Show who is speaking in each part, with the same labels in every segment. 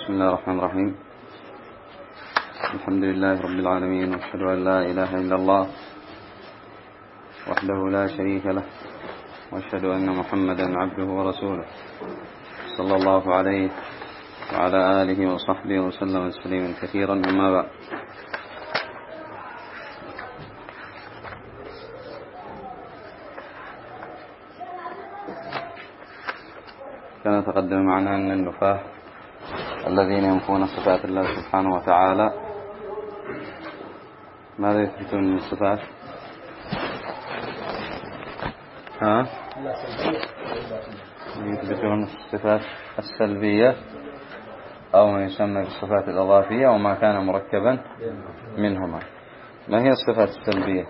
Speaker 1: بسم الله الرحمن الرحيم. الحمد لله رب العالمين، وأشهد أن لا إله إلا الله وحده لا شريك له، وأشهد أن محمدا عبده ورسوله صلى الله عليه وعلى آله وصحبه وسلم تسليما كثيرا. أما بعد، كان تقدم معنا أن النفاة الذين ينفون صفات الله سبحانه وتعالى ماذا يثبتون من الصفات؟ يثبتون الصفات السلبية أو ما يسمى بالصفات الإضافية أو ما كان مركبا منهما. ما هي الصفات السلبية؟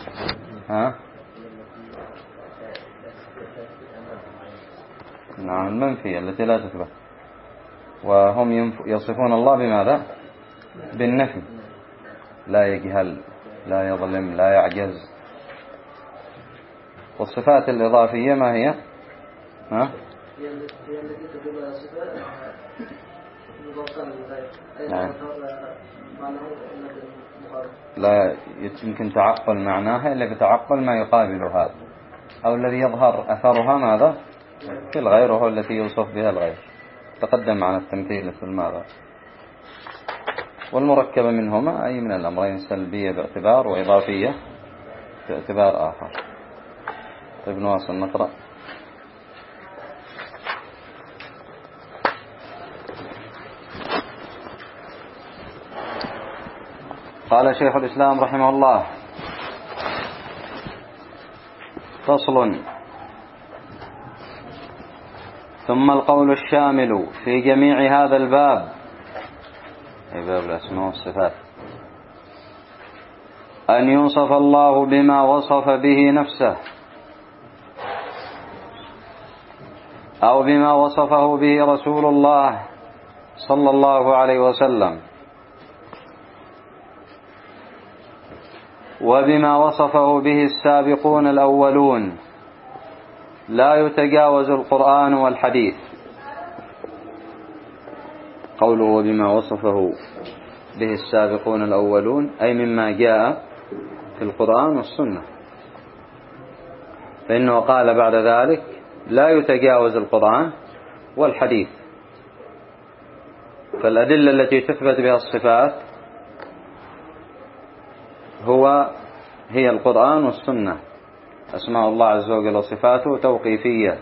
Speaker 1: نعم، المنفية التي لا تثبت. وهم يصفون الله بماذا؟ بالنفي، لا يجهل، لا يظلم، لا يعجز. والصفات الإضافية ما هي؟ لا يمكن تعقل معناها إلا بتعقل ما يقابل هذا، أو الذي يظهر أثرها ماذا؟ في الغير، وهو التي يوصف بها الغير. تقدم معنا التمثيل مثل ماذا؟ والمركبة منهما أي من الأمرين، سلبية باعتبار وإضافية باعتبار آخر. طيب نواصل نقرأ. قال شيخ الإسلام رحمه الله: فصل. ثم القول الشامل في جميع هذا الباب، أي باب الأسماء والصفات، أن يوصف الله بما وصف به نفسه أو بما وصفه به رسول الله صلى الله عليه وسلم، وبما وصفه به السابقون الأولون، لا يتجاوز القرآن والحديث. قوله وبما وصفه به السابقون الأولون أي مما جاء في القرآن والسنة، فإنه قال بعد ذلك لا يتجاوز القرآن والحديث. فالأدلة التي تثبت بها الصفات هي القرآن والسنة. أسماء الله عز وجل وصفاته توقيفية،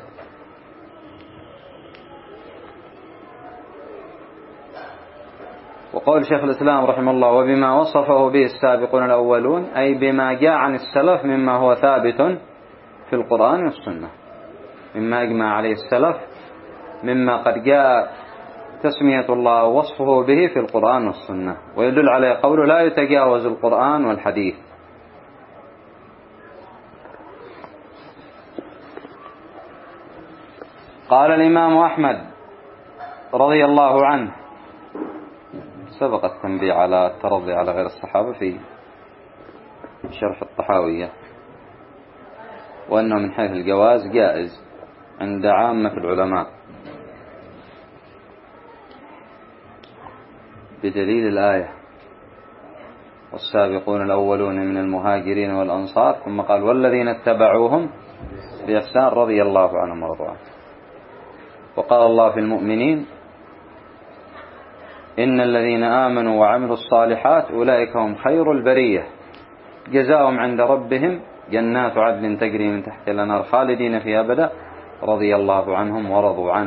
Speaker 1: وقول شيخ الإسلام رحمه الله وبما وصفه به السابقون الأولون أي بما جاء عن السلف مما هو ثابت في القرآن والسنة، مما أجمع عليه السلف، مما قد جاء تسمية الله ووصفه به في القرآن والسنة، ويدل عليه قوله لا يتجاوز القرآن والحديث. قال الإمام أحمد رضي الله عنه، سبق التنبيه على الترضي على غير الصحابة في شرح الطحاوية، وأنه من حيث الجواز جائز عند عامة العلماء بدليل الآية والسابقون الأولون من المهاجرين والأنصار، ثم قال والذين اتبعوهم بإحسان رضي الله عنهم ورضوا عنه. وقال الله في المؤمنين إن الذين آمنوا وعملوا الصالحات أولئك هم خير البرية جزاؤهم عند ربهم جنات عدن تجري من تحت الأنهار خالدين فيها أبدا رضي الله عنهم ورضوا عنه.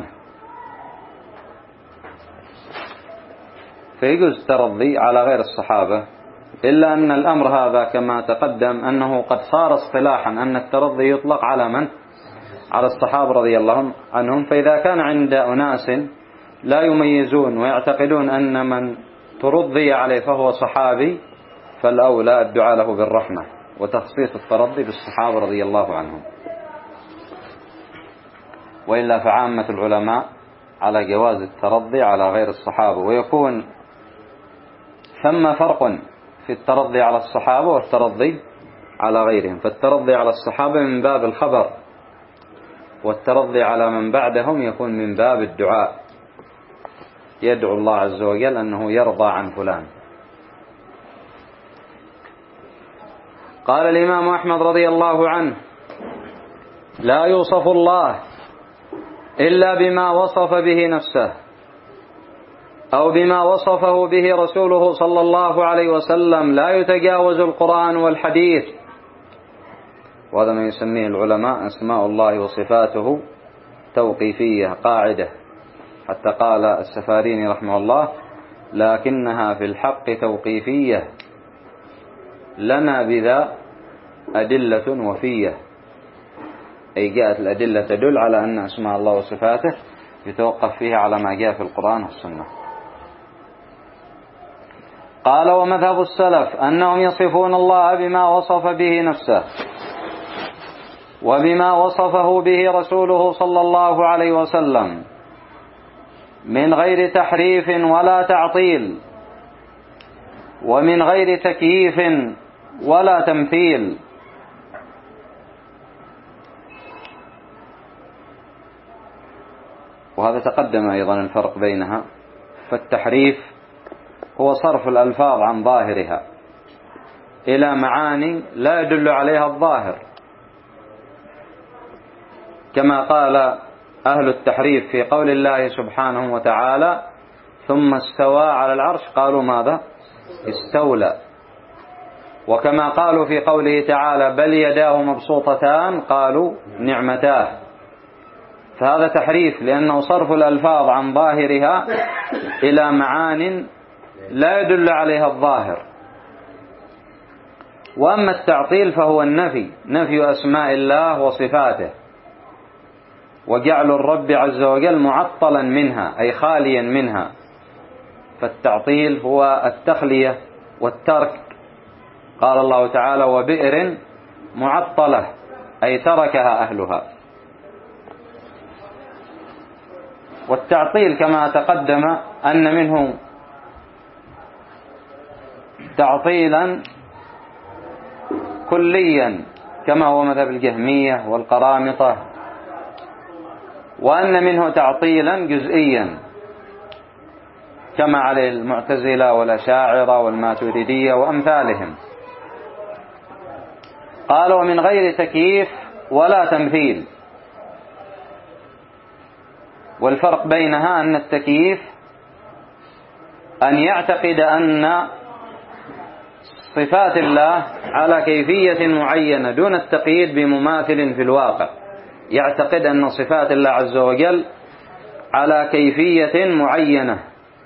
Speaker 1: فيجوز الترضي على غير الصحابة، إلا أن الأمر هذا كما تقدم أنه قد صار اصطلاحا أن الترضي يطلق على من؟ على الصحابة رضي الله عنهم. فإذا كان عند أناس لا يميزون ويعتقدون أن من ترضي عليه فهو صحابي، فالأولى الدعاء له بالرحمة وتخصيص الترضي بالصحابة رضي الله عنهم. وإلا فعامة العلماء على جواز الترضي على غير الصحابة، ويكون ثم فرق في الترضي على الصحابة والترضي على غيرهم. فالترضي على الصحابة من باب الخبر، والترضي على من بعدهم يكون من باب الدعاء. يدعو الله عز وجل أنه يرضى عن فلان. قال الإمام أحمد رضي الله عنه: لا يوصف الله إلا بما وصف به نفسه أو بما وصفه به رسوله صلى الله عليه وسلم، لا يتجاوز القرآن والحديث. وهذا ما يسميه العلماء أسماء الله وصفاته توقيفية، قاعدة، حتى قال السفاريني رحمه الله: لكنها في الحق توقيفية لنا بذا أدلة وفية، أي جاءت الأدلة تدل على أن أسماء الله وصفاته يتوقف فيها على ما جاء في القرآن والسنة. قال: ومذهب السلف أنهم يصفون الله بما وصف به نفسه وبما وصفه به رسوله صلى الله عليه وسلم من غير تحريف ولا تعطيل، ومن غير تكييف ولا تمثيل. وهذا تقدم أيضا الفرق بينها. فالتحريف هو صرف الألفاظ عن ظاهرها إلى معاني لا يدل عليها الظاهر، كما قال أهل التحريف في قول الله سبحانه وتعالى: ثم استوى على العرش، قالوا ماذا؟ استولى. وكما قالوا في قوله تعالى: بل يداه مبسوطتان، قالوا نعمتاه. فهذا تحريف لأنه صرف الألفاظ عن ظاهرها إلى معان لا يدل عليها الظاهر. وأما التعطيل فهو النفي، نفي أسماء الله وصفاته، وجعل الرب عز وجل معطلا منها أي خاليا منها. فالتعطيل هو التخلية والترك. قال الله تعالى: وبئر معطلة، أي تركها أهلها. والتعطيل كما تقدم أن منه تعطيلا كليا كما هو مذهب الجهمية والقرامطة، وأن منه تعطيلا جزئيا كما عليه المعتزلة والأشاعرة والماتريدية وأمثالهم. قالوا: من غير تكييف ولا تمثيل. والفرق بينها أن التكييف أن يعتقد أن صفات الله على كيفية معينة دون التقييد بمماثل في الواقع، يعتقد أن صفات الله عز وجل على كيفية معينة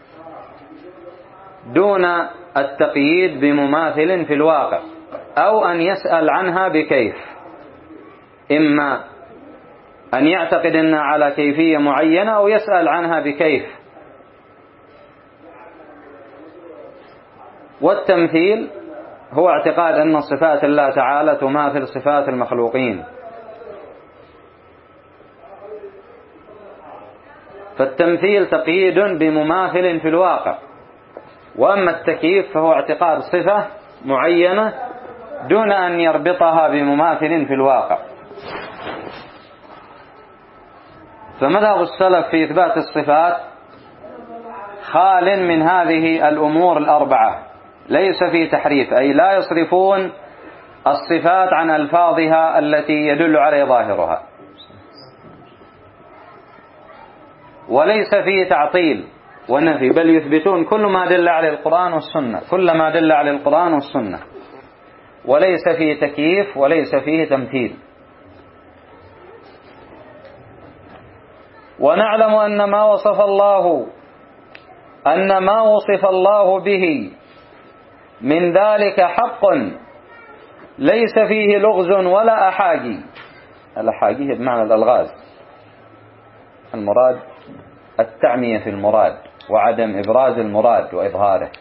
Speaker 1: دون التقييد بمماثل في الواقع، أو أن يسأل عنها بكيف، إما أن يعتقد أنها على كيفية معينة أو يسأل عنها بكيف. والتمثيل هو اعتقاد أن صفات الله تعالى تماثل صفات المخلوقين. فالتمثيل تقييد بمماثل في الواقع، وأما التكييف فهو اعتقاد صفة معينة دون أن يربطها بمماثل في الواقع. فمذهب السلف في إثبات الصفات خال من هذه الأمور الأربعة، ليس في تحريف، أي لا يصرفون الصفات عن ألفاظها التي يدل عليه ظاهرها، وليس فيه تعطيل ونفي، بل يثبتون كل ما دل عليه القرآن والسنة، كل ما دل عليه القرآن والسنة، وليس فيه تكييف وليس فيه تمثيل. ونعلم أن ما وصف الله به من ذلك حق ليس فيه لغز ولا أحاجي. الأحاجي هي بمعنى الألغاز، المراد التعمية في المراد وعدم إبراز المراد وإظهاره.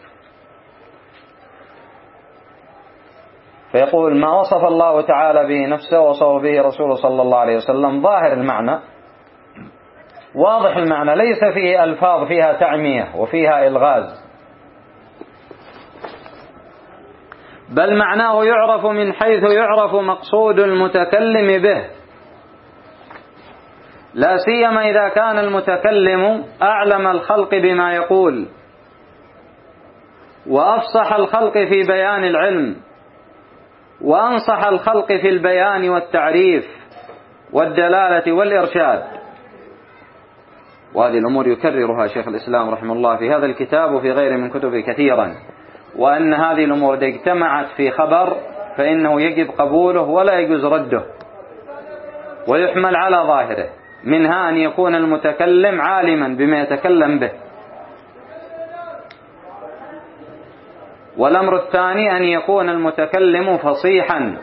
Speaker 1: فيقول: ما وصف الله تعالى به نفسه وصف به رسوله صلى الله عليه وسلم ظاهر المعنى واضح المعنى، ليس فيه ألفاظ فيها تعمية وفيها إلغاز، بل معناه يعرف من حيث يعرف مقصود المتكلم به، لا سيما إذا كان المتكلم أعلم الخلق بما يقول وأفصح الخلق في بيان العلم وأنصح الخلق في البيان والتعريف والدلالة والإرشاد. وهذه الأمور يكررها شيخ الإسلام رحمه الله في هذا الكتاب وفي غيره من كتبه كثيرا، وأن هذه الأمور إذا اجتمعت في خبر فإنه يجب قبوله ولا يجوز رده ويحمل على ظاهره، منها أن يكون المتكلم عالما بما يتكلم به، والأمر الثاني أن يكون المتكلم فصيحا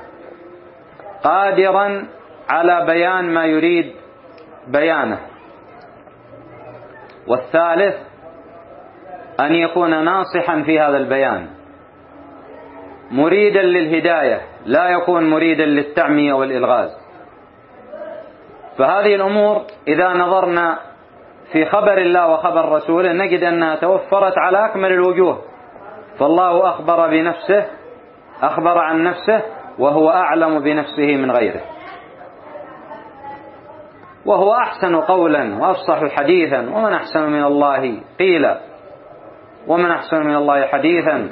Speaker 1: قادرا على بيان ما يريد بيانه، والثالث أن يكون ناصحا في هذا البيان مريدا للهداية لا يكون مريدا للتعمية والإلغاز. فهذه الأمور إذا نظرنا في خبر الله وخبر رسوله نجد أنها توفرت على أكمل الوجوه، فالله أخبر عن نفسه وهو أعلم بنفسه من غيره، وهو أحسن قولا وأفصح حديثا، ومن أحسن من الله قيلا ومن أحسن من الله حديثا.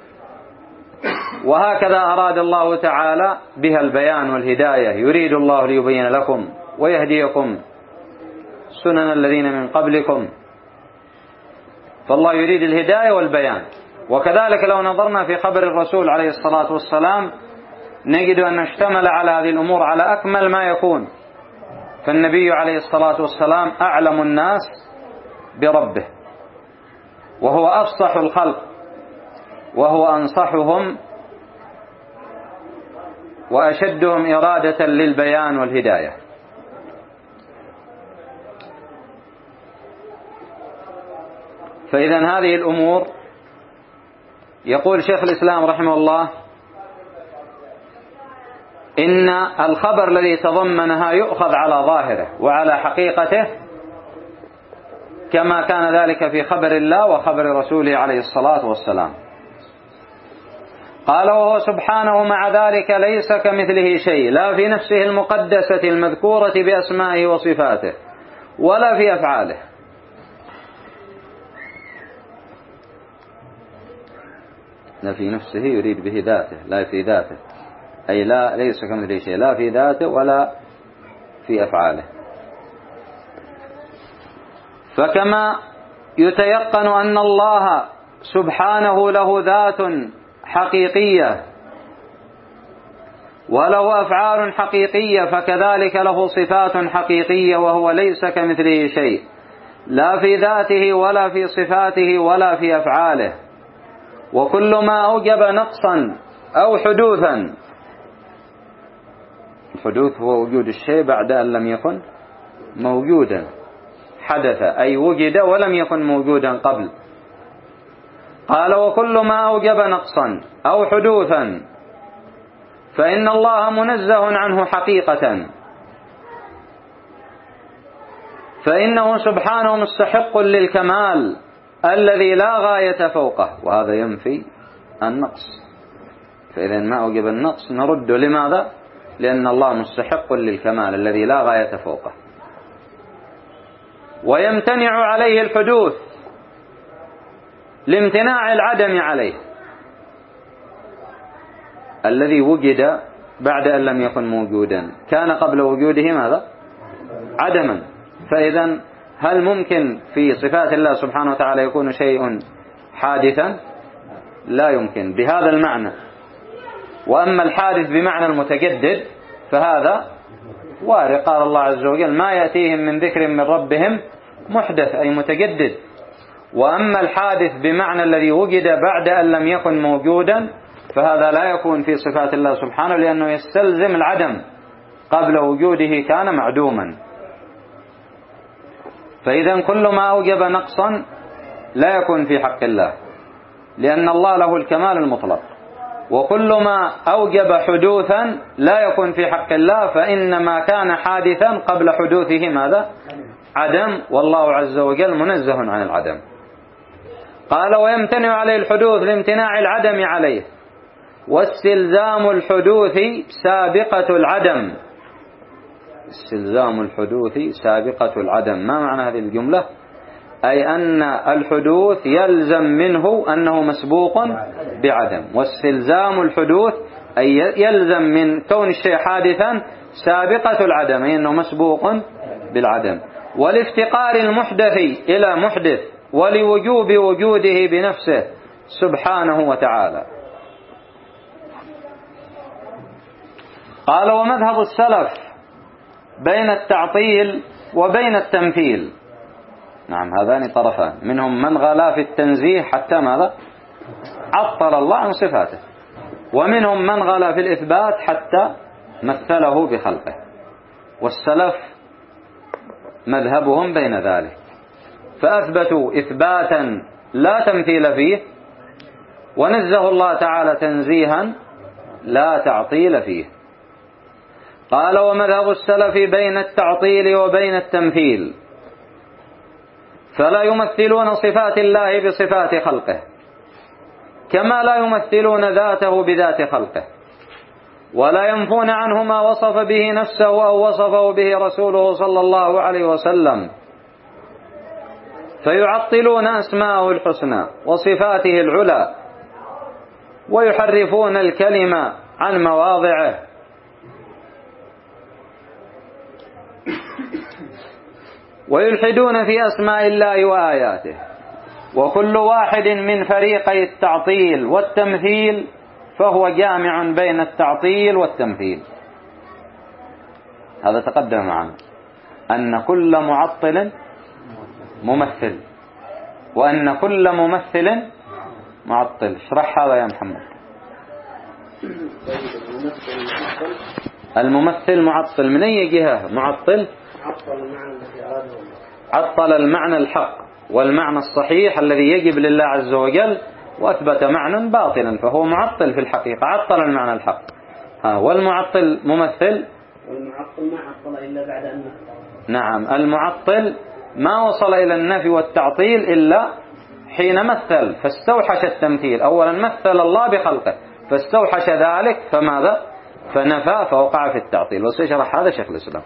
Speaker 1: وهكذا أراد الله تعالى بها البيان والهداية، يريد الله ليبين لكم ويهديكم سنن الذين من قبلكم، فالله يريد الهداية والبيان. وكذلك لو نظرنا في خبر الرسول عليه الصلاة والسلام نجد أن اشتمل على هذه الأمور على أكمل ما يكون، فالنبي عليه الصلاة والسلام أعلم الناس بربه، وهو أفصح الخلق، وهو أنصحهم وأشدهم إرادة للبيان والهداية. فإذا هذه الأمور يقول شيخ الإسلام رحمه الله إن الخبر الذي تضمنها يؤخذ على ظاهره وعلى حقيقته كما كان ذلك في خبر الله وخبر رسوله عليه الصلاة والسلام. قال وهو سبحانه مع ذلك ليس كمثله شيء، لا في نفسه المقدسة المذكورة بأسمائه وصفاته ولا في أفعاله. لا في نفسه يريد به ذاته، لا في ذاته، أي لا ليس كمثله شيء، لا في ذاته ولا في أفعاله. فكما يتيقن أن الله سبحانه له ذات حقيقية وله أفعال حقيقية، فكذلك له صفات حقيقية وهو ليس كمثله شيء، لا في ذاته ولا في صفاته ولا في أفعاله. وكل ما أوجب نقصا أو حدوثا، الحدوث هو وجود الشيء بعد أن لم يكن موجودا، حدث أي وجد ولم يكن موجودا قبل. قال وكل ما أوجب نقصا أو حدوثا فإن الله منزه عنه حقيقة، فإنه سبحانه مستحق للكمال الذي لا غاية فوقه، وهذا ينفي النقص. فإذا ما أوجب النقص نرد، لماذا؟ لأن الله مستحق للكمال الذي لا غاية فوقه. ويمتنع عليه الحدوث لامتناع العدم عليه، الذي وجد بعد أن لم يكن موجودا، كان قبل وجوده ماذا؟ عدما. فإذا هل ممكن في صفات الله سبحانه وتعالى يكون شيء حادثا؟ لا يمكن بهذا المعنى. وأما الحادث بمعنى المتجدد فهذا وارد، قال الله عز وجل ما يأتيهم من ذكر من ربهم محدث أي متجدد. وأما الحادث بمعنى الذي وجد بعد أن لم يكن موجودا فهذا لا يكون في صفات الله سبحانه، لأنه يستلزم العدم، قبل وجوده كان معدوما. فإذا كل ما أوجب نقصا لا يكون في حق الله، لأن الله له الكمال المطلق. وكل ما أوجب حدوثا لا يكون في حق الله، فإنما كان حادثا قبل حدوثه ماذا؟ عدم، والله عز وجل منزه عن العدم. قال ويمتنع عليه الحدوث لامتناع العدم عليه، واستلزام الحدوث سابقة العدم، استلزام الحدوث سابقة العدم. ما معنى هذه الجملة؟ أي أن الحدوث يلزم منه أنه مسبوق بعدم، واستلزام الحدوث أي يلزم من كون الشيء حادثا سابقة العدم، أي أنه مسبوق بالعدم. والافتقار المحدث إلى محدث ولوجوب وجوده بنفسه سبحانه وتعالى. قال: ومذهب السلف بين التعطيل وبين التمثيل. نعم، هذان طرفان، منهم من غلا في التنزيه حتى ماذا؟ عطل الله عن صفاته، ومنهم من غلا في الإثبات حتى مثله بخلقه. والسلف مذهبهم بين ذلك، فأثبتوا إثباتا لا تمثيل فيه، ونزه الله تعالى تنزيها لا تعطيل فيه. قال: ومذهب السلف بين التعطيل وبين التمثيل، فلا يمثلون صفات الله بصفات خلقه، كما لا يمثلون ذاته بذات خلقه، ولا ينفون عنه ما وصف به نفسه أو وصفه به رسوله صلى الله عليه وسلم، فيعطلون أسماءه الحسنى وصفاته العلى، ويحرفون الكلمة عن مواضعه، ويلحدون في أسماء الله وآياته. وكل واحد من فريقي التعطيل والتمثيل فهو جامع بين التعطيل والتمثيل. هذا تقدم معنا أن كل معطل ممثل، وأن كل ممثل معطل. اشرح هذا يا محمد. الممثل معطل من أي جهة؟ معطل عطل المعنى الحق والمعنى الصحيح الذي يجب لله عز وجل، وأثبت معنى باطلا، فهو معطل في الحقيقة، عطل المعنى الحق. والمعطل ممثل.
Speaker 2: والمعطل ما عطل إلا بعد أن مثل.
Speaker 1: نعم، المعطل ما وصل إلى النفي والتعطيل إلا حين مثل فاستوحش التمثيل. أولا مثل الله بخلقه فاستوحش ذلك، فماذا؟ فنفى، فوقع في التعطيل. وسيشرح هذا شيخ الإسلام.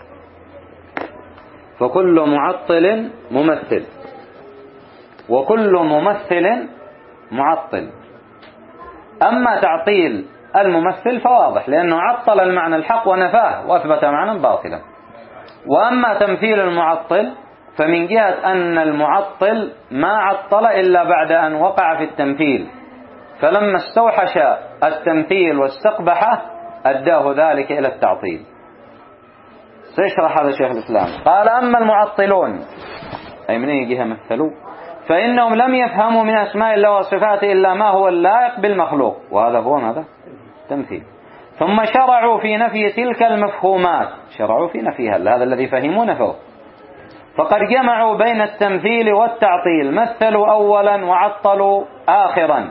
Speaker 1: فكل معطل ممثل، وكل ممثل معطل. أما تعطيل الممثل فواضح، لأنه عطل المعنى الحق ونفاه وأثبت معنى باطلا. وأما تمثيل المعطل فمن جهة أن المعطل ما عطل إلا بعد أن وقع في التمثيل، فلما استوحش التمثيل واستقبحه أداه ذلك إلى التعطيل. سيشرح هذا شيخ الإسلام. قال: أما المعطلون، أي من أي جهة مثلوا، فإنهم لم يفهموا من أسماء الله وصفاته إلا ما هو اللائق بالمخلوق، وهذا هو ماذا؟ تمثيل. ثم شرعوا في نفي تلك المفهومات، شرعوا في نفيها، هذا الذي فهموا نفوه. فقد جمعوا بين التمثيل والتعطيل، مثلوا أولا وعطلوا آخرا.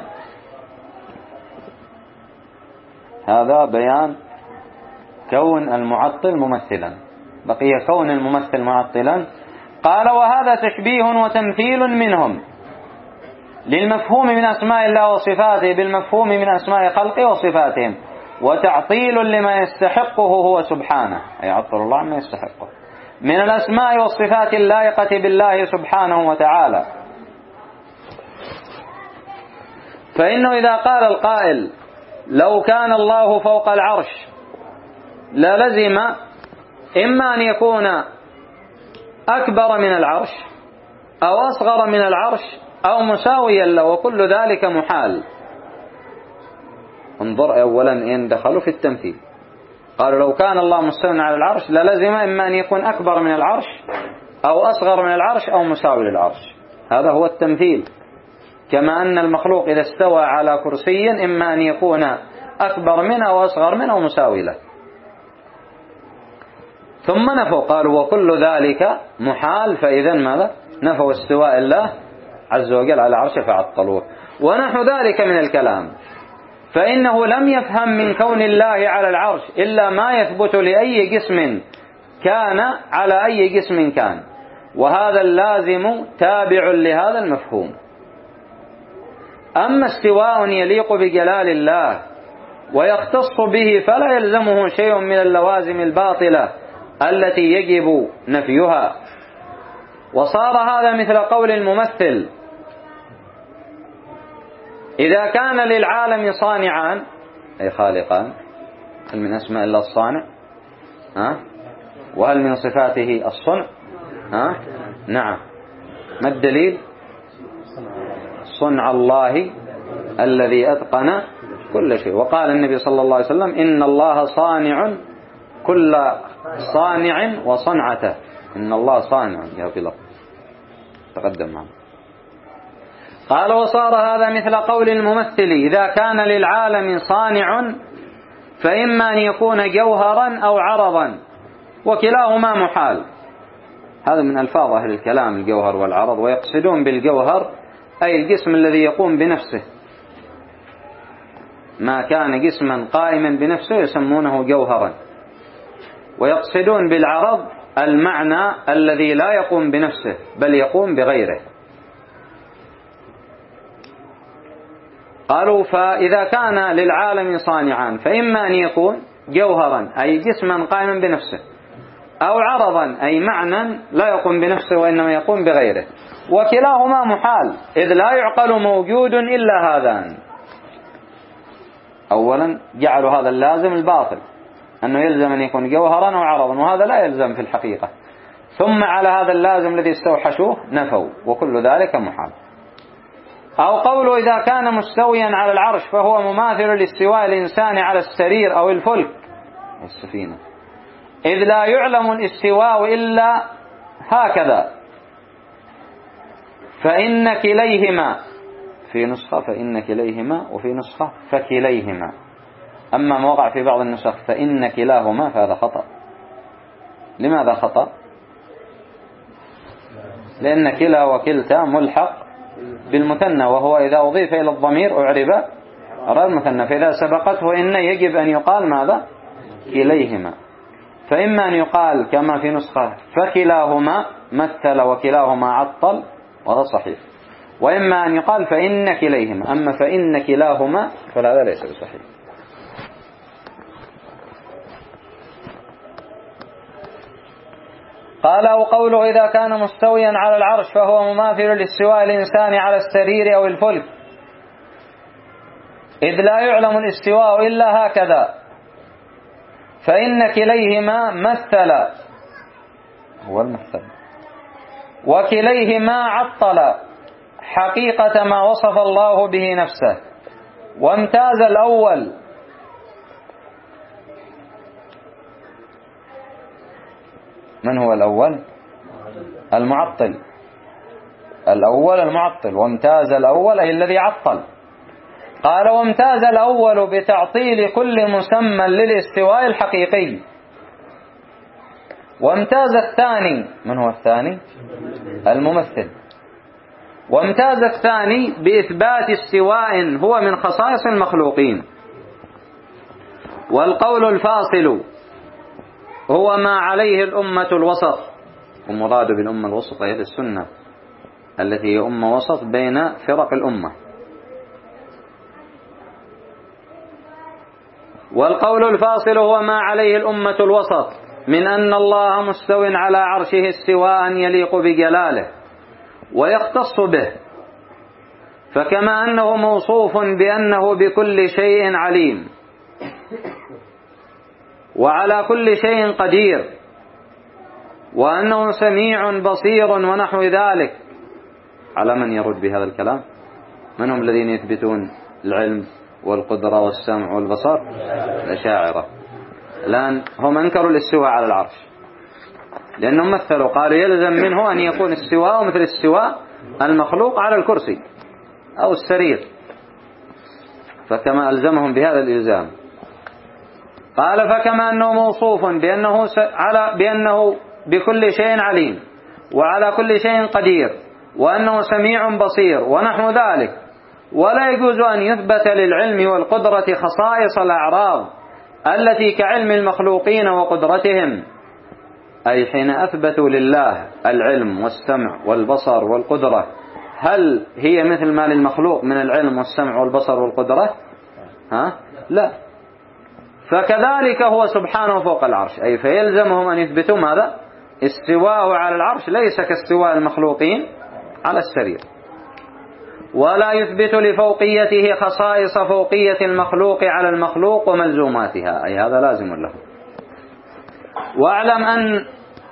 Speaker 1: هذا بيان كون المعطل ممثلا، بقي كون الممثل معطلا. قال: وهذا تشبيه وتمثيل منهم للمفهوم من أسماء الله وصفاته بالمفهوم من أسماء خلقه وصفاتهم، وتعطيل لما يستحقه هو سبحانه، أي عطل الله عما يستحقه من الأسماء والصفات اللائقة بالله سبحانه وتعالى. فإنه إذا قال القائل: لو كان الله فوق العرش للزم إما أن يكون أكبر من العرش أو أصغر من العرش أو مساويا له، وكل ذلك محال. انظر أولا إن دخلوا في التمثيل، قالوا لو كان الله مستوى على العرش للزم إما أن يكون أكبر من العرش أو أصغر من العرش أو مساوي للعرش. هذا هو التمثيل. كما أن المخلوق إذا استوى على كرسي إما أن يكون أكبر منه أو أصغر منه أو مساوي له. ثم نفوا، قالوا وكل ذلك محال، فإذا ماذا؟ نفوا استواء الله عز وجل على عرشه فعطلوه. ونحو ذلك من الكلام، فإنه لم يفهم من كون الله على العرش إلا ما يثبت لأي جسم كان على أي جسم كان، وهذا اللازم تابع لهذا المفهوم. أما استواء يليق بجلال الله ويختص به فلا يلزمه شيء من اللوازم الباطلة التي يجب نفيها. وصار هذا مثل قول الممثل: إذا كان للعالم صانعان أي خالقان، هل من أسماء الله الصانع؟ وهل من صفاته الصنع؟ نعم. ما الدليل؟ صنع الله الذي أتقن كل شيء. وقال النبي صلى الله عليه وسلم: إن الله صانع كل صانع وصنعته. إن الله صانع يا في الأرض. تقدم معنا. قال: وصار هذا مثل قول الممثل: إذا كان للعالم صانع فإما أن يكون جوهرا أو عرضا وكلاهما محال. هذا من ألفاظ أهل الكلام، الجوهر والعرض، ويقصدون بالجوهر أي الجسم الذي يقوم بنفسه. ما كان جسما قائما بنفسه يسمونه جوهرا، ويقصدون بالعرض المعنى الذي لا يقوم بنفسه بل يقوم بغيره. قالوا: فإذا كان للعالم صانعان فإما أن يكون جوهرا أي جسما قائما بنفسه، أو عرضا أي معنى لا يقوم بنفسه وإنما يقوم بغيره، وكلاهما محال إذ لا يعقل موجود إلا هذان. أولا جعلوا هذا اللازم الباطل أنه يلزم أن يكون جوهرا أو عرضا، وهذا لا يلزم في الحقيقة. ثم على هذا اللازم الذي استوحشوه نفوا، وكل ذلك محال. أو قوله: إذا كان مستويا على العرش فهو مماثل لاستواء الإنسان على السرير أو الفلك السفينة، إذ لا يعلم الاستواء إلا هكذا، فإن كليهما، في نسخة فإن كليهما وفي نسخة فكليهما. أما ما وقع في بعض النسخ فإن كلاهما فهذا خطأ. لماذا خطأ؟ لأن كلا وكلتا ملحق بالمثنى، وهو إذا أضيف إلى الضمير أعرب غير المثنى، فإذا سبقته إن يجب أن يقال ماذا؟ كليهما. فإما أن يقال كما في نسخة فكلاهما مثل وكلاهما عطل، وهذا صحيح، وإما أن يقال فإن كليهما. أما فإن كلاهما فهذا ليس بصحيح. قال: أو قوله: إذا كان مستويا على العرش فهو مماثل لاستواء الإنسان على السرير أو الفلك، إذ لا يعلم الاستواء إلا هكذا، فإن كليهما مثل هو المثل، وكليهما عطل حقيقة ما وصف الله به نفسه، وامتاز الأول من هو الأول؟ المعطل. الأول المعطل، وامتاز الأول أي الذي عطل. قال: وامتاز الأول بتعطيل كل مسمى للاستواء الحقيقي، وامتاز الثاني، من هو الثاني؟ الممثل. وامتاز الثاني بإثبات استواء هو من خصائص المخلوقين. والقول الفاصل هو ما عليه الأمة الوسط، ومراد بالأمة الوسط هي السنة التي هي أمة وسط بين فرق الأمة. والقول الفاصل هو ما عليه الأمة الوسط من أن الله مستو على عرشه استواء يليق بجلاله ويختص به، فكما أنه موصوف بأنه بكل شيء عليم وعلى كل شيء قدير وأنه سميع بصير ونحو ذلك. على من يرد بهذا الكلام؟ من هم الذين يثبتون العلم والقدرة والسمع والبصر؟ الأشاعرة. الآن هم أنكروا الاستواء على العرش لأنهم مثلوا، قالوا يلزم منه أن يكون استواء مثل استواء المخلوق على الكرسي أو السرير، فكما ألزمهم بهذا الإلزام. قال: فكما أنه موصوف بأنه بكل شيء عليم وعلى كل شيء قدير وأنه سميع بصير ونحو ذلك، ولا يجوز أن يثبت للعلم والقدرة خصائص الأعراض التي كعلم المخلوقين وقدرتهم، أي حين أثبتوا لله العلم والسمع والبصر والقدرة، هل هي مثل ما للمخلوق من العلم والسمع والبصر والقدرة؟ لا. فكذلك هو سبحانه فوق العرش، أي فيلزمهم أن يثبتوا ماذا؟ استواءه على العرش ليس كاستواء المخلوقين على السرير، ولا يثبت لفوقيته خصائص فوقية المخلوق على المخلوق وملزوماتها، أي هذا لازم له. واعلم أن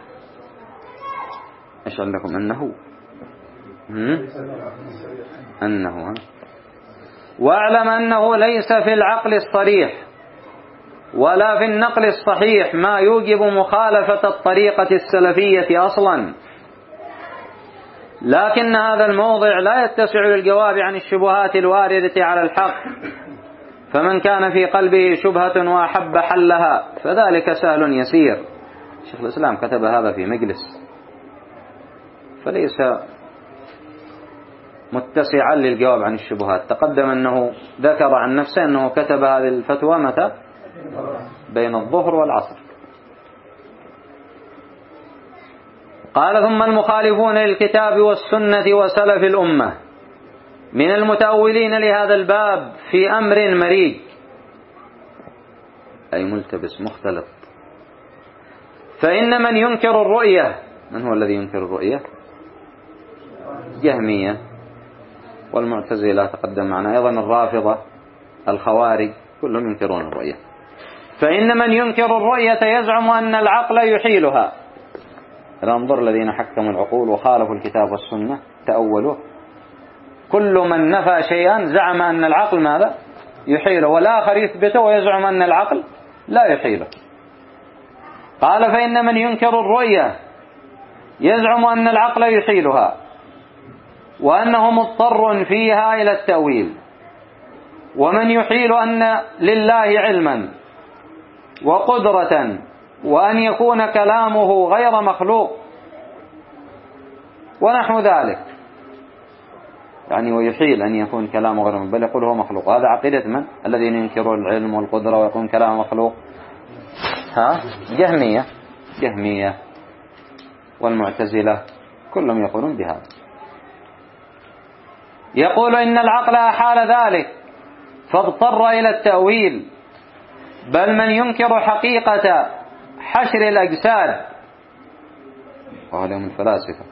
Speaker 1: إيش عندكم أنه واعلم أنه ليس في العقل الصريح ولا في النقل الصحيح ما يوجب مخالفة الطريقة السلفية أصلا، لكن هذا الموضع لا يتسع للجواب عن الشبهات الواردة على الحق، فمن كان في قلبه شبهة وأحب حلها فذلك سهل يسير. شيخ الإسلام كتب هذا في مجلس، فليس متسعا للجواب عن الشبهات. تقدم أنه ذكر عن نفسه أنه كتب هذه الفتوى متى؟ بين الظهر والعصر. قال: ثم المخالفون للكتاب والسنة وسلف الأمة من المتأولين لهذا الباب في أمر مريج، أي ملتبس مختلط. فإن من ينكر الرؤية، من هو الذي ينكر الرؤية؟ جهمية والمعتزلة تقدم معنا، أيضا الرافضة، الخوارج، كلهم ينكرون الرؤية. فإن من ينكر الرؤية يزعم أن العقل يحيلها. انظر الذين حكموا العقول وخالفوا الكتاب والسنة تأولوا، كل من نفى شيئا زعم أن العقل ماذا؟ يحيله، والآخر يثبته ويزعم أن العقل لا يحيله. قال: فإن من ينكر الرؤية يزعم أن العقل يحيلها وأنه مضطر فيها إلى التأويل، ومن يحيل أن لله علما وقدرة وأن يكون كلامه غير مخلوق ونحو ذلك، يعني ويحيل أن يكون كلامه غير مخلوق بل يقول هو مخلوق. هذا عقيدة من؟ الذين ينكرون العلم والقدرة ويقول كلامه مخلوق. جهمية والمعتزلة كلهم يقولون بهذا. يقول إن العقل أحال ذلك فاضطر إلى التأويل، بل من ينكر حقيقة حشر الأجساد، وهؤلاء الفلاسفة،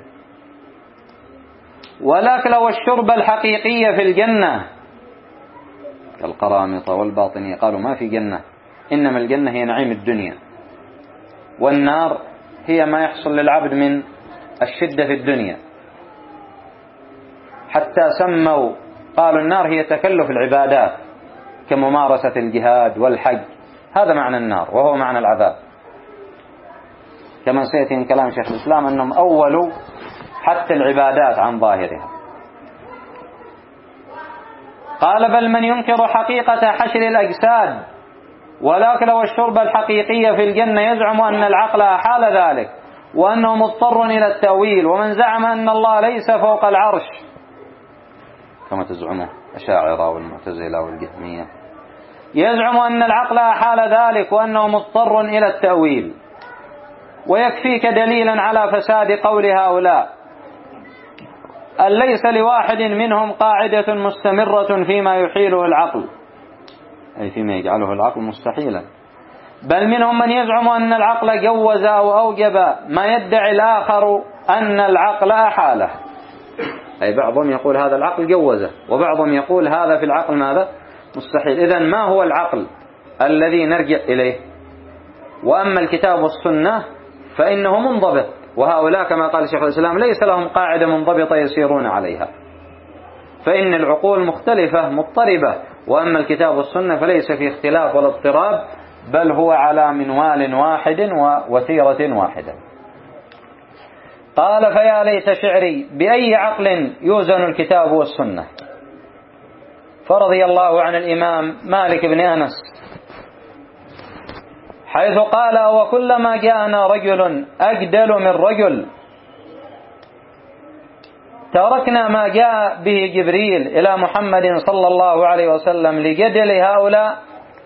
Speaker 1: والأكل والشرب الحقيقية في الجنة كالقرامطة والباطنية، قالوا ما في جنة، إنما الجنة هي نعيم الدنيا، والنار هي ما يحصل للعبد من الشدة في الدنيا، حتى سموا قالوا النار هي تكلف العبادات كممارسة الجهاد والحج، هذا معنى النار وهو معنى العذاب، كما سيأتي من كلام شيخ الإسلام أنهم أولوا حتى العبادات عن ظاهرها. قال: بل من ينكر حقيقة حشر الأجساد والأكل والشرب الحقيقية في الجنة يزعم أن العقل أحال ذلك وأنه مضطر إلى التأويل، ومن زعم أن الله ليس فوق العرش كما تزعمون الأشاعرة والمعتزلة والجهمية يزعم أن العقل أحال ذلك وأنه مضطر إلى التأويل. ويكفيك دليلا على فساد قول هؤلاء أن ليس لواحد منهم قاعدة مستمرة فيما يحيله العقل، أي فيما يجعله العقل مستحيلا، بل منهم من يزعم أن العقل جوز أو أوجب ما يدعي الآخر أن العقل أحاله، أي بعضهم يقول هذا العقل جوزه، وبعضهم يقول هذا في العقل ماذا؟ مستحيل. إذن ما هو العقل الذي نرجع إليه؟ وأما الكتاب والسنة فإنه منضبط، وهؤلاء كما قال شيخ الإسلام ليس لهم قاعدة منضبطة يسيرون عليها، فإن العقول مختلفة مضطربة، وأما الكتاب والسنة فليس في اختلاف ولا اضطراب، بل هو على منوال واحد ووتيرة واحدة. قال: فيا ليت شعري بأي عقل يوزن الكتاب والسنة. فرضي الله عن الإمام مالك بن أنس حيث قال: وكلما جاءنا رجل أجدل من رجل تركنا ما جاء به جبريل إلى محمد صلى الله عليه وسلم لجدل هؤلاء.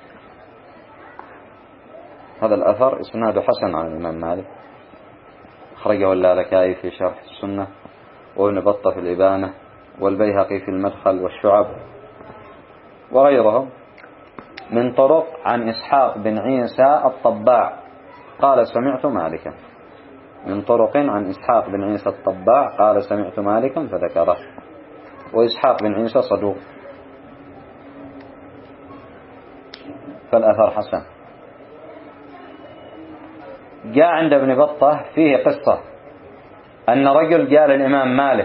Speaker 1: هذا الأثر إسناد حسن عن الإمام مالك، أخرجه اللالكائي في شرح السنة، وابن بطة في الإبانة، والبيهقي في المدخل والشعب وغيرهم. من طرق عن إسحاق بن عيسى الطباع قال سمعت مالكا. من طرق عن إسحاق بن عيسى الطباع قال سمعت مالكا فذكره. وإسحاق بن عيسى صدوق فالأثر حسن. جاء عند ابن بطة فيه قصة أن رجل قال الإمام مالك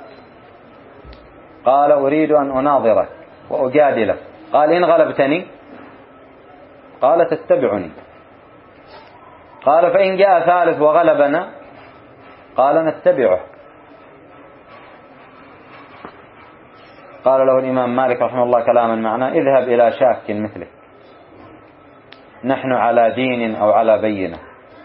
Speaker 1: قال أريد أن أناظرك وأجادلك. قال إن غلبتني قال تتبعني. قال فإن جاء ثالث وغلبنا قال نتبعه. قال له الإمام مالك رحمه الله كلاما معناه اذهب إلى شاك مثلك نحن على دين أو على بينة.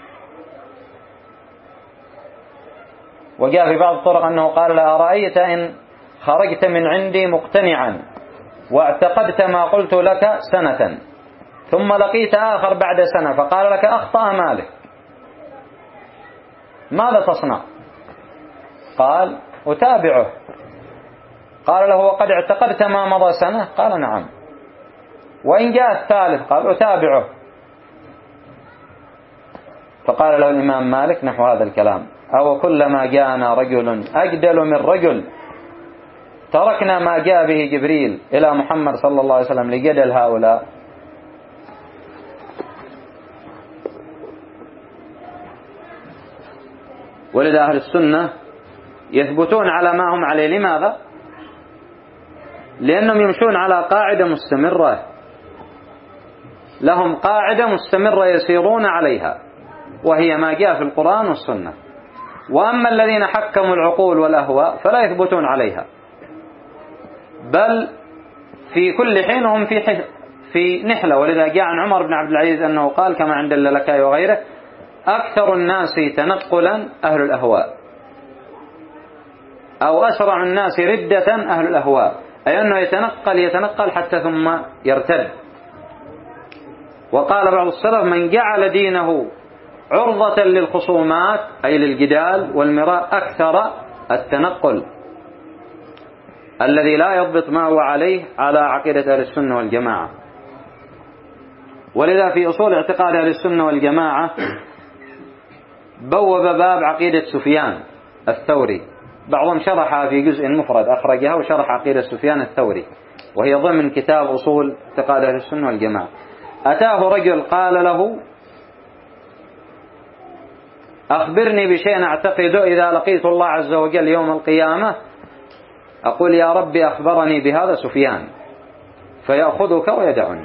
Speaker 1: وجاء في بعض الطرق أنه قال لا أرأيت إن خرجت من عندي مقتنعا واعتقدت ما قلت لك سنة ثم لقيت آخر بعد سنة فقال لك أخطأ مالك ماذا تصنع؟ قال أتابعه. قال له وقد اعتقدت ما مضى سنة؟ قال نعم. وإن جاء الثالث قال أتابعه. فقال له الإمام مالك نحو هذا الكلام أو كلما جاءنا رجل أجدل من رجل تركنا ما جاء به جبريل إلى محمد صلى الله عليه وسلم لجدل هؤلاء. ولذا أهل السنة يثبتون على ما هم عليه. لماذا؟ لأنهم يمشون على قاعدة مستمرة، لهم قاعدة مستمرة يسيرون عليها وهي ما جاء في القرآن والسنة. وأما الذين حكموا العقول والأهواء فلا يثبتون عليها، بل في كل حين هم في نحلة. ولذا جاء عن عمر بن عبد العزيز أنه قال كما عند اللالكائي وغيره أكثر الناس تنقلا أهل الأهواء أو أسرع الناس ردة أهل الأهواء، أي أنه يتنقل حتى ثم يرتد. وقال بعض السلف من جعل دينه عرضة للخصومات أي للجدال والمراء أكثر التنقل الذي لا يضبط ما هو عليه على عقيدة أهل السنة والجماعة. ولذا في أصول اعتقاد أهل السنة والجماعة بوب باب عقيدة سفيان الثوري، بعضهم شرحها في جزء مفرد أخرجها وشرح عقيدة سفيان الثوري وهي ضمن كتاب أصول اعتقاد أهل السنة والجماعة. أتاه رجل قال له أخبرني بشيء أعتقده إذا لقيت الله عز وجل يوم القيامة أقول يا ربي أخبرني بهذا سفيان فيأخذك ويدعني.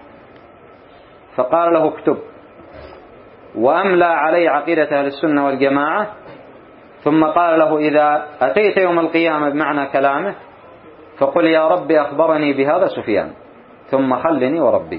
Speaker 1: فقال له اكتب، وأملى عليه عقيدة أهل السنة والجماعة. ثم قال له إذا أتيت يوم القيامة بمعنى كلامه فقل يا ربي أخبرني بهذا سفيان ثم خلني وربي.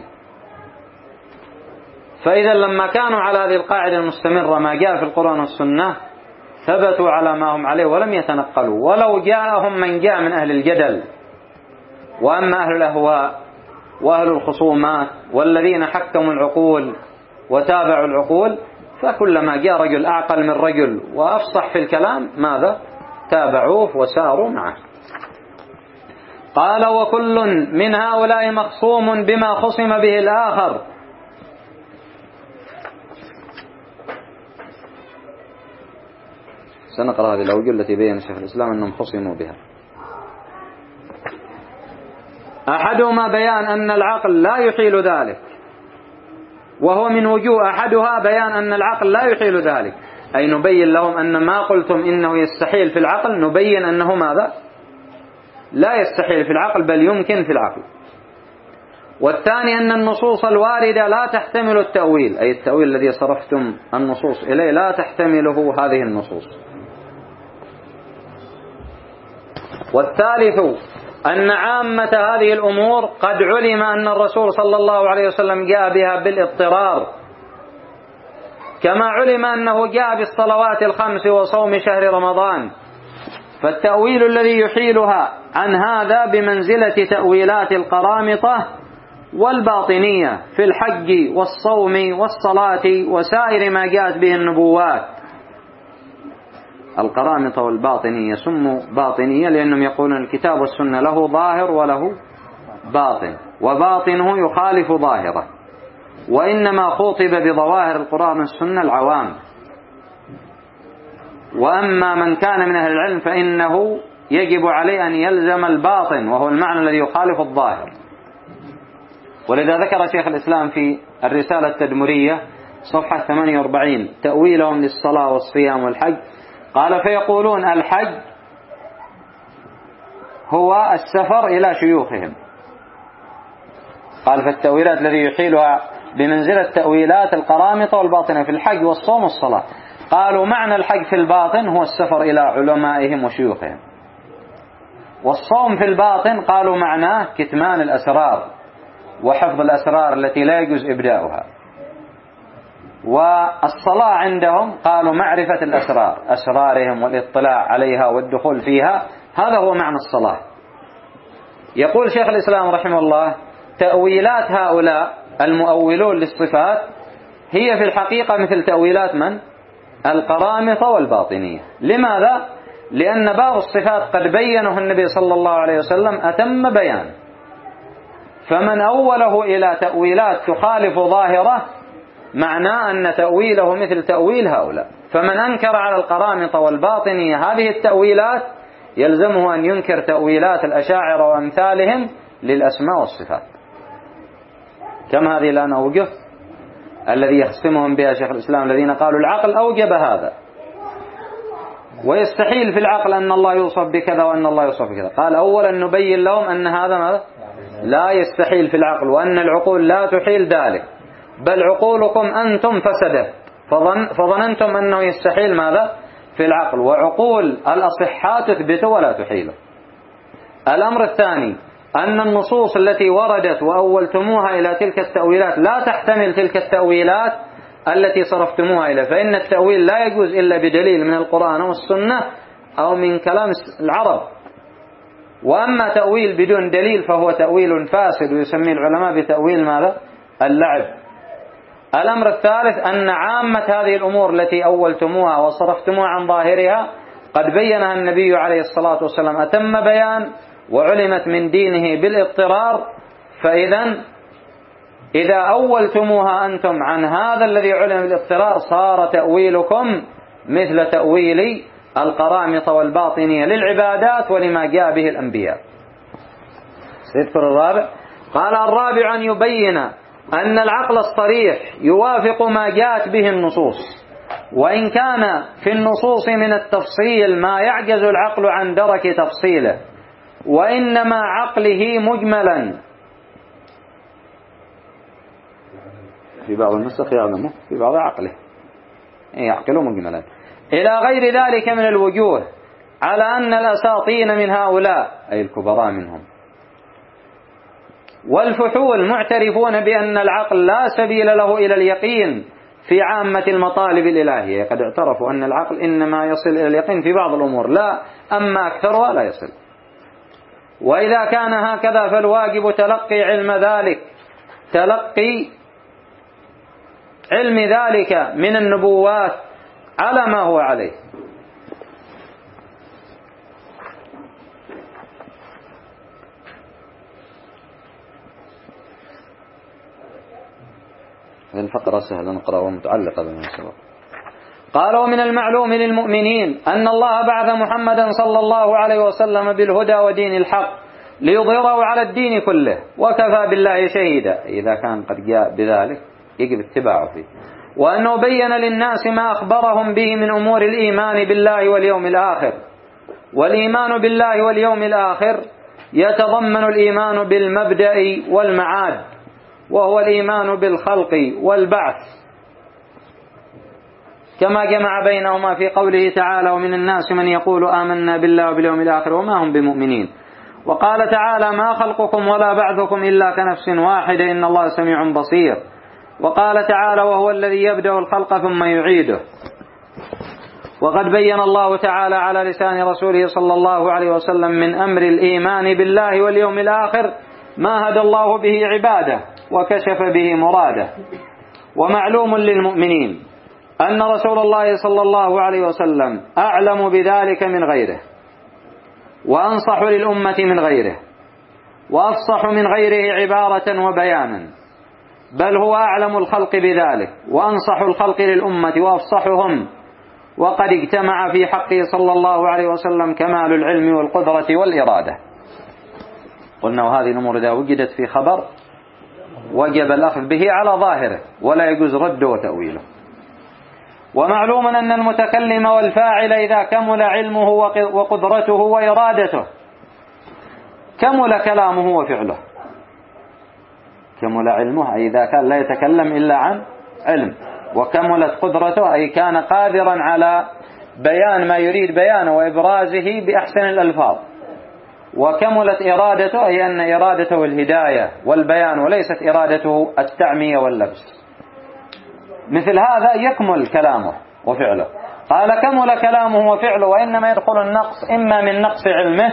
Speaker 1: فإذا لما كانوا على هذه القاعدة المستمرة ما جاء في القرآن والسنة ثبتوا على ما هم عليه ولم يتنقلوا، ولو جاءهم من جاء من أهل الجدل. وأما أهل الأهواء وأهل الخصومات والذين حكموا العقول وتابعوا العقول فكلما جاء رجل أعقل من رجل وأفصح في الكلام ماذا؟ تابعوه وساروا معه. قال وكل من هؤلاء مخصوم بما خصم به الآخر. سنقرأ هذه الأوجه التي بين شيخ الإسلام أنهم خصموا بها. أحدهما بيان أن العقل لا يحيل ذلك، وهو من وجوه أحدها بيان أن العقل لا يحيل ذلك، أي نبين لهم أن ما قلتم إنه يستحيل في العقل نبين أنه ماذا؟ لا يستحيل في العقل بل يمكن في العقل. والثاني أن النصوص الواردة لا تحتمل التأويل، أي التأويل الذي صرفتم النصوص إليه لا تحتمله هذه النصوص. والثالث أن عامة هذه الأمور قد علم أن الرسول صلى الله عليه وسلم جاء بها بالاضطرار، كما علم أنه جاء بالصلوات الخمس وصوم شهر رمضان. فالتأويل الذي يحيلها عن هذا بمنزلة تأويلات القرامطة والباطنية في الحج والصوم والصلاة وسائر ما جاءت به النبوات. القرامطة والباطنية سموا باطنية لأنهم يقولون الكتاب والسنة له ظاهر وله باطن، وباطنه يخالف ظاهره، وإنما خوطب بظواهر القرآن والسنة العوام. وأما من كان من أهل العلم فإنه يجب عليه أن يلزم الباطن، وهو المعنى الذي يخالف الظاهر. ولذا ذكر شيخ الإسلام في الرسالة التدمرية صفحة 48 تأويلهم للصلاة والصيام والحج، قال: فيقولون الحج هو السفر إلى شيوخهم. قال: فالتأويلات الذي يحيلها بمنزلة تأويلات القرامطة والباطنة في الحج والصوم والصلاة. قالوا: معنى الحج في الباطن هو السفر إلى علمائهم وشيوخهم، والصوم في الباطن قالوا معناه كتمان الأسرار وحفظ الأسرار التي لا يجوز إبداؤها، والصلاة عندهم قالوا معرفة الأسرار، أسرارهم والاطلاع عليها والدخول فيها، هذا هو معنى الصلاة. يقول شيخ الإسلام رحمه الله: تأويلات هؤلاء المؤولون للصفات هي في الحقيقة مثل تأويلات من؟ القرامطة والباطنية. لماذا؟ لأن باب الصفات قد بينه النبي صلى الله عليه وسلم أتم بيان، فمن أوله إلى تأويلات تخالف ظاهرة معناه أن تأويله مثل تأويل هؤلاء. فمن أنكر على القرامطة والباطنية هذه التأويلات يلزمه أن ينكر تأويلات الأشاعرة وأمثالهم للأسماء والصفات. كم هذه الآن أوجه الذي يخصمهم بها شيخ الإسلام، الذين قالوا العقل أوجب هذا، ويستحيل في العقل أن الله يوصف بكذا وأن الله يوصف بكذا. قال: أولا نبين لهم أن هذا لا يستحيل في العقل، وأن العقول لا تحيل ذلك، بل عقولكم أنتم فسدت فظننتم أنه يستحيل ماذا في العقل، وعقول الأصحاء تثبت ولا تحيله. الأمر الثاني أن النصوص التي وردت وأولتموها إلى تلك التأويلات لا تحتمل تلك التأويلات التي صرفتموها إليه، فإن التأويل لا يجوز إلا بدليل من القرآن والسنة أو من كلام العرب. وأما تأويل بدون دليل فهو تأويل فاسد، ويسميه العلماء بتأويل ماذا؟ اللعب. الأمر الثالث أن عامة هذه الأمور التي أولتموها وصرفتموها عن ظاهرها قد بينها النبي عليه الصلاة والسلام أتم بيان، وعلمت من دينه بالاضطرار. إذا أولتموها أنتم عن هذا الذي علم بالاضطرار صار تأويلكم مثل تأويل القرامطة والباطنية للعبادات ولما جاء به الأنبياء. سيذكر الرابع. قال: الرابع أن يبين أن العقل الصريح يوافق ما جاءت به النصوص، وإن كان في النصوص من التفصيل ما يعجز العقل عن درك تفصيله، وإنما عقله مجملا. في بعض النسخ يعلمه في بعض عقله يعقله مجملا إلى غير ذلك من الوجوه، على أن الأساطين من هؤلاء أي الكبراء منهم والفحول معترفون بأن العقل لا سبيل له إلى اليقين في عامة المطالب الإلهية. قد اعترفوا أن العقل إنما يصل إلى اليقين في بعض الأمور، لا أما أكثرها لا يصل. وإذا كان هكذا فالواجب تلقي علم ذلك من النبوات على ما هو عليه. هذه الفقرة سهلة نقرأ ومتعلقة بما سبق. قال: ومن المعلوم للمؤمنين أن الله بعث محمدا صلى الله عليه وسلم بالهدى ودين الحق ليظهره على الدين كله، وكفى بالله شهيدا. إذا كان قد جاء بذلك يجب اتباعه فيه. وأنه بين للناس ما أخبرهم به من أمور الإيمان بالله واليوم الآخر. والإيمان بالله واليوم الآخر يتضمن الإيمان بالمبدأ والمعاد، وهو الإيمان بالخلق والبعث، كما جمع بينهما في قوله تعالى: ومن الناس من يقول آمنا بالله وباليوم الآخر وما هم بمؤمنين. وقال تعالى: ما خلقكم ولا بعثكم إلا كنفس واحدة إن الله سميع بصير. وقال تعالى: وهو الذي يبدأ الخلق ثم يعيده. وقد بين الله تعالى على لسان رسوله صلى الله عليه وسلم من أمر الإيمان بالله واليوم الآخر ما هدى الله به عباده وكشف به مراده. ومعلوم للمؤمنين أن رسول الله صلى الله عليه وسلم أعلم بذلك من غيره، وأنصح للأمة من غيره، وأفصح من غيره عبارة وبيانا، بل هو أعلم الخلق بذلك وأنصح الخلق للأمة وأفصحهم، وقد اجتمع في حقه صلى الله عليه وسلم كمال العلم والقدرة والإرادة. قلنا وهذه الأمور إذا وجدت في خبر وجب الأخذ به على ظاهره ولا يجوز رده وتأويله. ومعلوم أن المتكلم والفاعل إذا كمل علمه وقدرته وإرادته كمل كلامه وفعله. كمل علمه أي إذا كان لا يتكلم إلا عن علم، وكملت قدرته أي كان قادرا على بيان ما يريد بيانه وإبرازه بأحسن الألفاظ، وكملت إرادته أي أن إرادته الهداية والبيان وليست إرادته التعمية واللبس. مثل هذا يكمل كلامه وفعله. قال كمل كلامه وفعله، وإنما يدخل النقص إما من نقص علمه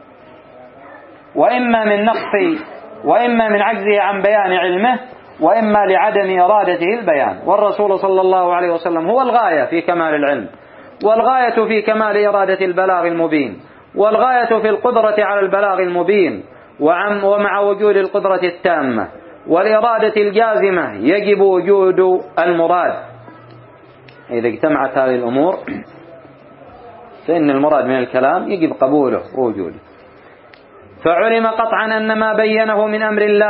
Speaker 1: وإما من عجزه عن بيان علمه، وإما لعدم إرادته البيان. والرسول صلى الله عليه وسلم هو الغاية في كمال العلم، والغاية في كمال إرادة البلاغ المبين، والغاية في القدرة على البلاغ المبين، ومع وجود القدرة التامة والإرادة الجازمة يجب وجود المراد. إذا اجتمعت هذه الأمور فإن المراد من الكلام يجب قبوله ووجوده. فعلم قطعا أن ما بينه من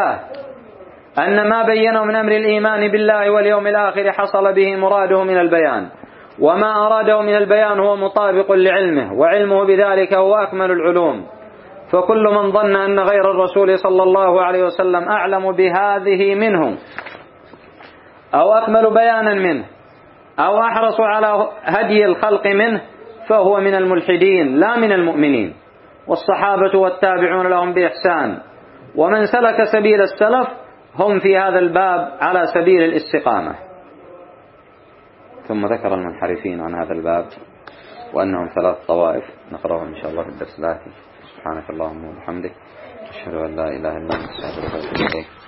Speaker 1: أمر الإيمان بالله واليوم الآخر حصل به مراده من البيان، وما أراده من البيان هو مطابق لعلمه، وعلمه بذلك هو أكمل العلوم. فكل من ظن أن غير الرسول صلى الله عليه وسلم أعلم بهذه منه أو أكمل بيانا منه أو أحرص على هدي الخلق منه فهو من الملحدين لا من المؤمنين. والصحابة والتابعون لهم بإحسان ومن سلك سبيل السلف هم في هذا الباب على سبيل الاستقامة. ثم ذكر المنحرفين عن هذا الباب وأنهم 3 طوائف، نقرأهم إن شاء الله في الدرس الآتي. سبحانك اللهم وبحمدك، أشهد أن لا إله إلا أنت، أستغفرك وأتوب إليك.